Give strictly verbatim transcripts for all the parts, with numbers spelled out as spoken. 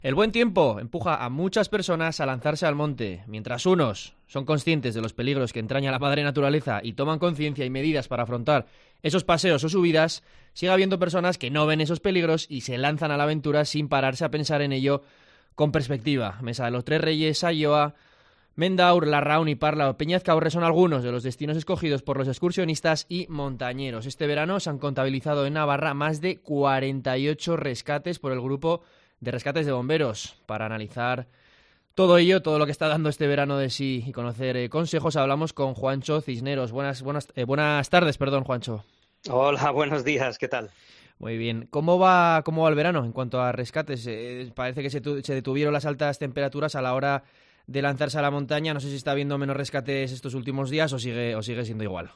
El buen tiempo empuja a muchas personas a lanzarse al monte. Mientras unos son conscientes de los peligros que entraña la madre naturaleza y toman conciencia y medidas para afrontar esos paseos o subidas, sigue habiendo personas que no ven esos peligros y se lanzan a la aventura sin pararse a pensar en ello con perspectiva. Mesa de los Tres Reyes, Ayoa, Mendaur, Larraun y Parla o Peñazcaurre son algunos de los destinos escogidos por los excursionistas y montañeros. Este verano se han contabilizado en Navarra más de cuarenta y ocho rescates por el grupo de rescates de bomberos. Para analizar todo ello, todo lo que está dando este verano de sí y conocer eh, consejos, hablamos con Juancho Cisneros. Buenas, buenas, eh, buenas tardes, perdón, Juancho. Hola, buenos días, ¿qué tal? Muy bien. ¿Cómo va, cómo va el verano en cuanto a rescates? Eh, parece que se, tu, se detuvieron las altas temperaturas a la hora de lanzarse a la montaña. No sé si está habiendo menos rescates estos últimos días o sigue, o sigue siendo igual.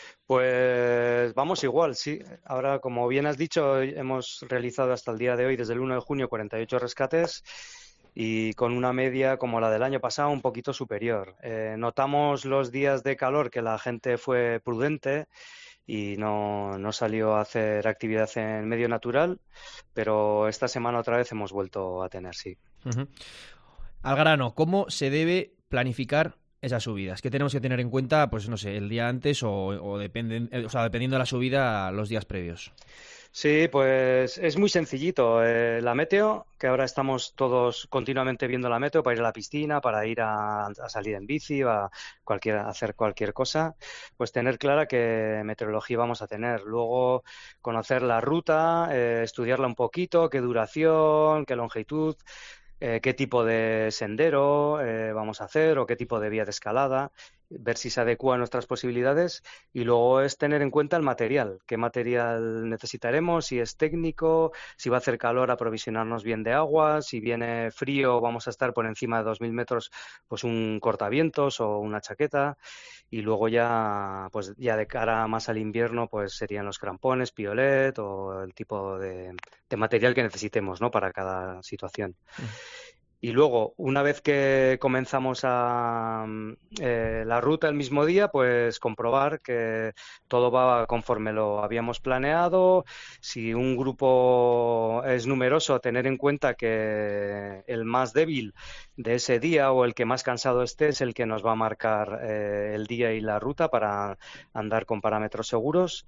Pues vamos igual, sí. Ahora, como bien has dicho, hemos realizado hasta el día de hoy, desde el uno de junio, cuarenta y ocho rescates y con una media como la del año pasado un poquito superior. Eh, notamos los días de calor que la gente fue prudente y no, no salió a hacer actividad en medio natural, pero esta semana otra vez hemos vuelto a tener, sí. Uh-huh. Al grano, ¿cómo se debe planificar esas subidas? ¿Qué tenemos que tener en cuenta, pues no sé, el día antes o, o, dependen, o sea, dependiendo de la subida, los días previos? Sí, pues es muy sencillito. Eh, la meteo, que ahora estamos todos continuamente viendo la meteo para ir a la piscina, para ir a, a salir en bici, a, cualquier, a hacer cualquier cosa, pues tener clara qué meteorología vamos a tener. Luego conocer la ruta, eh, estudiarla un poquito, qué duración, qué longitud. Eh, qué tipo de sendero eh, vamos a hacer o qué tipo de vía de escalada, ver si se adecua a nuestras posibilidades y luego es tener en cuenta el material, qué material necesitaremos, si es técnico, si va a hacer calor, aprovisionarnos bien de agua, si viene frío, vamos a estar por encima de dos mil metros, pues un cortavientos o una chaqueta. Y luego ya, pues ya de cara más al invierno, pues serían los crampones, piolet o el tipo de, de material que necesitemos, ¿no? Para cada situación. Uh-huh. Y luego, una vez que comenzamos a, eh, la ruta el mismo día, pues comprobar que todo va conforme lo habíamos planeado. Si un grupo es numeroso, tener en cuenta que el más débil de ese día o el que más cansado esté es el que nos va a marcar eh, el día y la ruta para andar con parámetros seguros.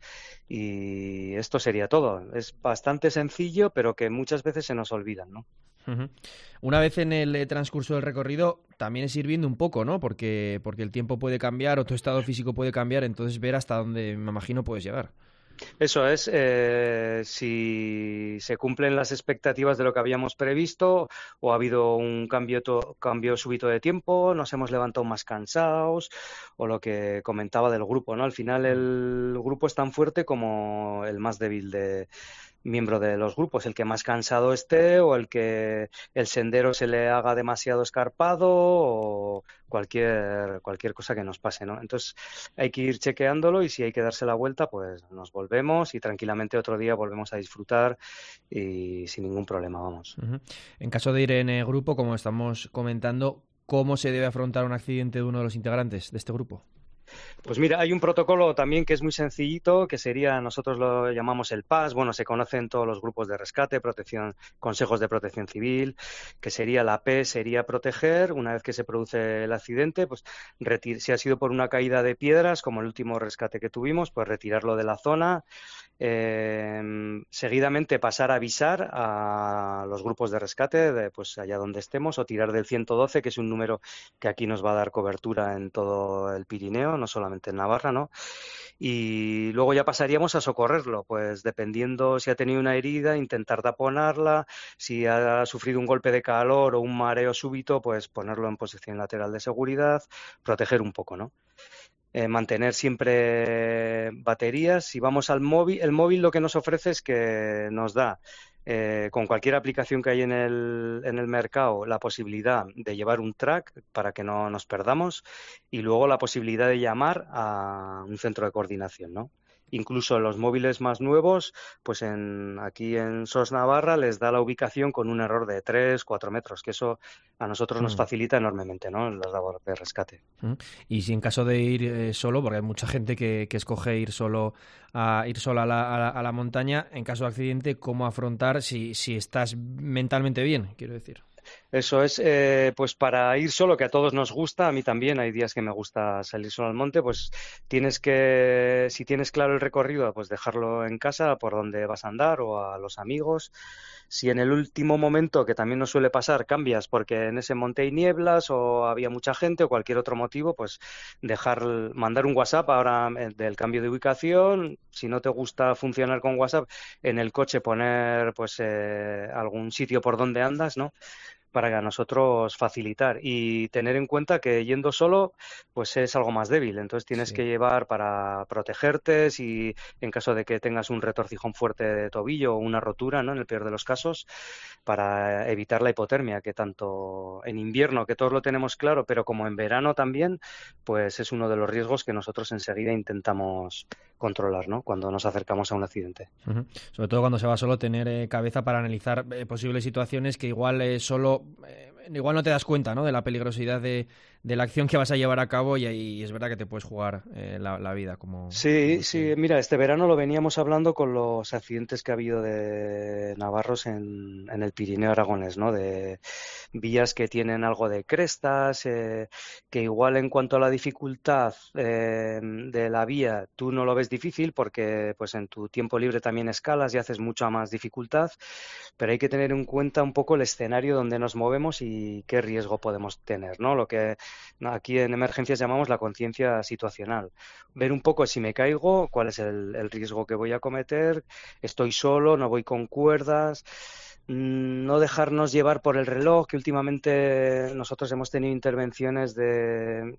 Y esto sería todo. Es bastante sencillo, pero que muchas veces se nos olvidan, ¿no? Uh-huh. Una vez en el eh, transcurso del recorrido, también es ir viendo un poco, ¿no? Porque, porque el tiempo puede cambiar o tu estado físico puede cambiar, entonces ver hasta dónde, me imagino, puedes llegar. Eso es, eh, si se cumplen las expectativas de lo que habíamos previsto o ha habido un cambio, to- cambio súbito de tiempo, nos hemos levantado más cansados o lo que comentaba del grupo, ¿no? Al final el grupo es tan fuerte como el más débil de miembro de los grupos, el que más cansado esté o el que el sendero se le haga demasiado escarpado o cualquier, cualquier cosa que nos pase, ¿no? Entonces hay que ir chequeándolo y si hay que darse la vuelta, pues nos volvemos y tranquilamente otro día volvemos a disfrutar y sin ningún problema, vamos. Uh-huh. En caso de ir en eh, grupo, como estamos comentando, ¿cómo se debe afrontar un accidente de uno de los integrantes de este grupo? Pues mira, hay un protocolo también que es muy sencillito, que sería, nosotros lo llamamos el P A S, bueno, se conocen todos los grupos de rescate, protección, consejos de protección civil, que sería la P, sería proteger, una vez que se produce el accidente, pues retir- si ha sido por una caída de piedras, como el último rescate que tuvimos, pues retirarlo de la zona, eh, seguidamente pasar a avisar a los grupos de rescate, de, pues allá donde estemos, o tirar del ciento doce, que es un número que aquí nos va a dar cobertura en todo el Pirineo, no solamente en Navarra, ¿no? Y luego ya pasaríamos a socorrerlo, pues dependiendo si ha tenido una herida, intentar taponarla, si ha sufrido un golpe de calor o un mareo súbito, pues ponerlo en posición lateral de seguridad, proteger un poco, ¿no? Eh, mantener siempre baterías. Si vamos al móvil, el móvil lo que nos ofrece es que nos da, eh, con cualquier aplicación que hay en el, en el mercado, la posibilidad de llevar un track para que no nos perdamos y luego la posibilidad de llamar a un centro de coordinación, ¿no? incluso los móviles más nuevos, pues en, aquí en Sos Navarra les da la ubicación con un error de tres, cuatro metros, que eso a nosotros nos Mm. facilita enormemente, ¿no?, en las labores de rescate. Mm. Y si en caso de ir eh, solo, porque hay mucha gente que, que escoge ir solo a ir sola a la, a la, a la montaña, en caso de accidente, ¿cómo afrontar si, si estás mentalmente bien, quiero decir? Eso es, eh, pues para ir solo, que a todos nos gusta, a mí también, hay días que me gusta salir solo al monte, pues tienes que, si tienes claro el recorrido, pues dejarlo en casa por donde vas a andar o a los amigos. Si en el último momento, que también nos suele pasar, cambias porque en ese monte hay nieblas o había mucha gente o cualquier otro motivo, pues dejar, mandar un WhatsApp ahora eh, del cambio de ubicación. Si no te gusta funcionar con WhatsApp, en el coche poner pues eh, algún sitio por donde andas, ¿no?, para a nosotros facilitar y tener en cuenta que yendo solo pues es algo más débil, entonces tienes Sí. que llevar para protegerte si en caso de que tengas un retorcijón fuerte de tobillo o una rotura, ¿no?, en el peor de los casos, para evitar la hipotermia, que tanto en invierno, que todos lo tenemos claro, pero como en verano también, pues es uno de los riesgos que nosotros enseguida intentamos controlar, ¿no?, cuando nos acercamos a un accidente. Uh-huh. Sobre todo cuando se va solo, tener eh, cabeza para analizar eh, posibles situaciones que igual eh, solo eh, igual no te das cuenta, ¿no?, de la peligrosidad de, de la acción que vas a llevar a cabo y ahí es verdad que te puedes jugar eh, la, la vida como, como Sí, sí, este. mira, este verano lo veníamos hablando con los accidentes que ha habido de navarros en, en el Pirineo aragonés, ¿no?, de vías que tienen algo de crestas, eh, que igual en cuanto a la dificultad eh, de la vía tú no lo ves difícil porque pues en tu tiempo libre también escalas y haces mucha más dificultad, pero hay que tener en cuenta un poco el escenario donde nos movemos y qué riesgo podemos tener, ¿no? Lo que aquí en emergencias llamamos la conciencia situacional. Ver un poco si me caigo, cuál es el, el riesgo que voy a cometer, estoy solo, no voy con cuerdas, no dejarnos llevar por el reloj, que últimamente nosotros hemos tenido intervenciones de,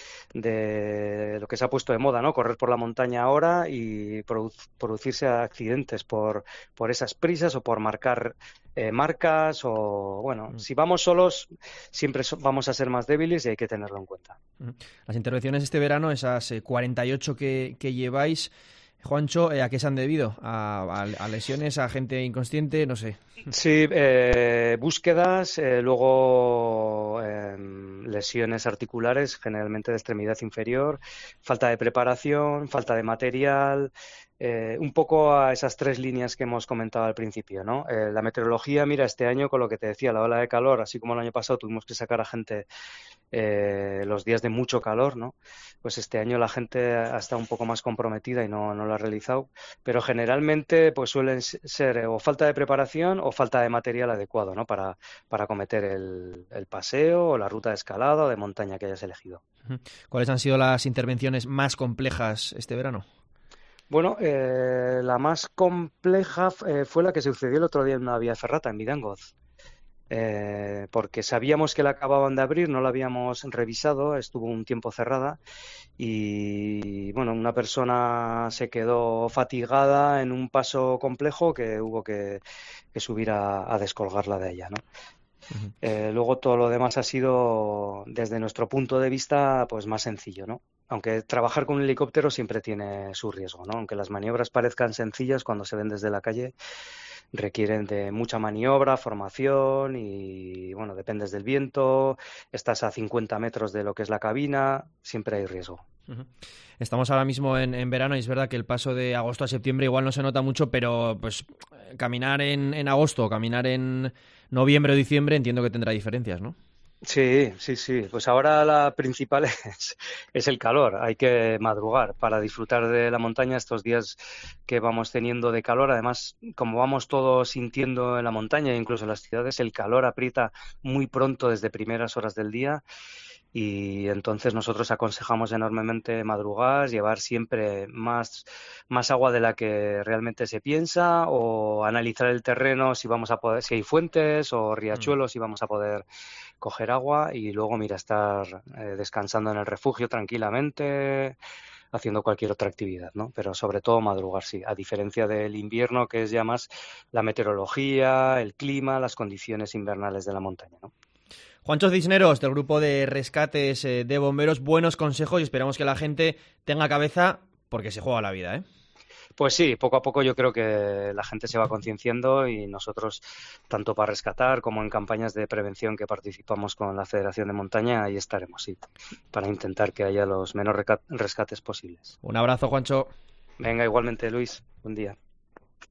de lo que se ha puesto de moda, ¿no?, correr por la montaña ahora y produ producirse accidentes por, por esas prisas o por marcar eh, marcas o, bueno, Mm. si vamos solos siempre so vamos a ser más débiles y hay que tenerlo en cuenta. Mm. Las intervenciones este verano, esas eh, cuarenta y ocho que, que lleváis, Juancho, eh, ¿a qué se han debido? ¿A, a, a lesiones, a gente inconsciente? No sé. Sí, eh, búsquedas, eh, luego eh, lesiones articulares, generalmente de extremidad inferior, falta de preparación, falta de material, eh, un poco a esas tres líneas que hemos comentado al principio, ¿no? Eh, la meteorología, mira, este año con lo que te decía, la ola de calor, así como el año pasado tuvimos que sacar a gente eh, los días de mucho calor, ¿no? Pues este año la gente ha estado un poco más comprometida y no, no lo ha realizado, pero generalmente pues suelen ser o falta de preparación o falta de material adecuado, ¿no?, para, para acometer el, el paseo o la ruta de escalada o de montaña que hayas elegido. ¿Cuáles han sido las intervenciones más complejas este verano? Bueno, eh, la más compleja eh, fue la que sucedió el otro día en una vía ferrata en Vidangoz. Eh, porque sabíamos que la acababan de abrir, no la habíamos revisado, estuvo un tiempo cerrada y bueno, una persona se quedó fatigada en un paso complejo que hubo que, que subir a, a descolgarla de ella, ¿no? Uh-huh. Eh, luego todo lo demás ha sido, desde nuestro punto de vista, pues más sencillo, ¿no? Aunque trabajar con un helicóptero siempre tiene su riesgo, ¿no? Aunque las maniobras parezcan sencillas cuando se ven desde la calle, requieren de mucha maniobra, formación y, bueno, dependes del viento, estás a cincuenta metros de lo que es la cabina, siempre hay riesgo. Uh-huh. Estamos ahora mismo en, en verano y es verdad que el paso de agosto a septiembre igual no se nota mucho, pero pues caminar en, en agosto o caminar en noviembre o diciembre entiendo que tendrá diferencias, ¿no? Sí, sí, sí. Pues ahora la principal es, es el calor. Hay que madrugar para disfrutar de la montaña estos días que vamos teniendo de calor. Además, como vamos todos sintiendo en la montaña, incluso en las ciudades, el calor aprieta muy pronto desde primeras horas del día. Y entonces nosotros aconsejamos enormemente madrugar, llevar siempre más, más agua de la que realmente se piensa o analizar el terreno si vamos a poder, si hay fuentes o riachuelos, si vamos a poder coger agua y luego, mira, estar eh, descansando en el refugio tranquilamente, haciendo cualquier otra actividad, ¿no? Pero sobre todo madrugar, sí, a diferencia del invierno, que es ya más la meteorología, el clima, las condiciones invernales de la montaña, ¿no? Juancho Cisneros, del grupo de rescates eh, de bomberos, buenos consejos y esperamos que la gente tenga cabeza porque se juega la vida, ¿eh? Pues sí, poco a poco yo creo que la gente se va concienciando y nosotros, tanto para rescatar como en campañas de prevención que participamos con la Federación de Montaña, ahí estaremos, sí, para intentar que haya los menos rescates posibles. Un abrazo, Juancho. Venga, igualmente, Luis. Buen día.